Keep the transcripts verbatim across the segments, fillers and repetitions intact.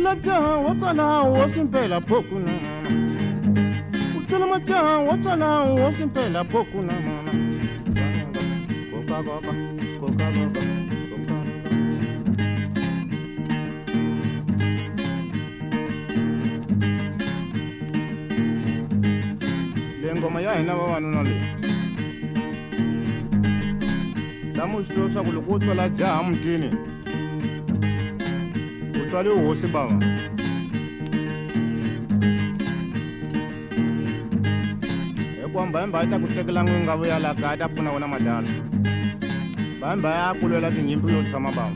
Utala jaha watala wosimpela pokuna mama. Utala majaha watala wosimpela pokuna mama. Koka koka koka koka. Ngoma ya ina vavanuna leyi samuxito swa ku loko u twala jaha mutini u twale hosi bava hikuva mbhayimba yi ta ku tekela n'winga vuya laha kaya ta pfuna wena madala mbhayimba ya ku lwela tinyimpi yo tshama bava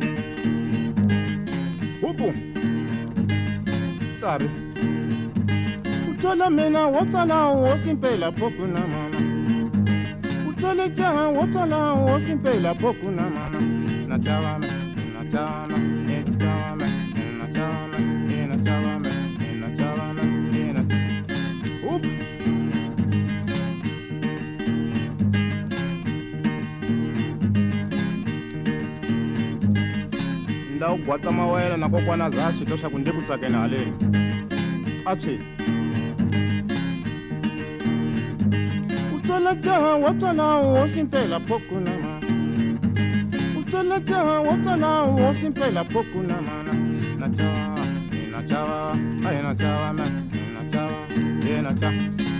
hupu tsari Utala mena watala wosimpela pokuna mama. Utala jaha watala wosimpela pokuna mama. Nachawa me, nachawa me, nachawa me, nachawa me, nachawa me, nachawa me, nachawa. Up. Ndawu gwata mawela na kokwana zashi tosha kunde kutsakela haleni. Achi. Utala jaha watala wosimpela pokuna mama. Utala jaha watala wosimpela pokuna mama. Nachawa, nachawa, ay nachawa me, nachawa, ye nachawa.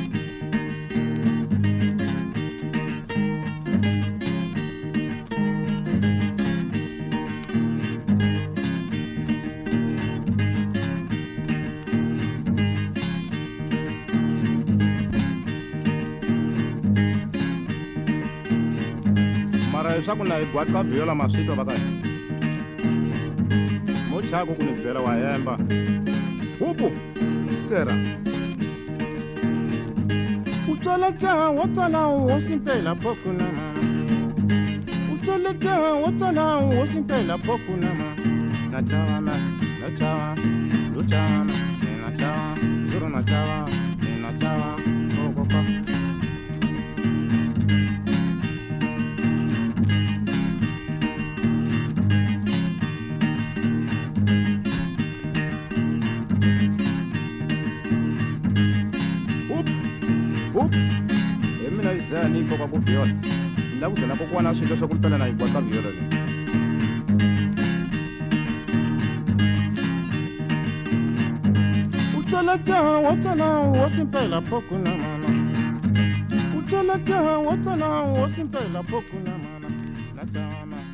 Mara isaku na igwata viola masito baka mochako kunibvera wayemba upu tsera Utala jaha watala wosimpela pokuna mama. Utala jaha watala wosimpela pokuna mama. Nachawa me, nachawa, luchawa me, nachawa, juru nachawa, nachawa, kokoko. Up, emina izani kwa kwa viola. Ndaku tena kwa na shida sokul pela na igwata viola. Utala jaha watala wosimpela pokuna mama. Utala jaha watala wosimpela pokuna mama. Nachawa me.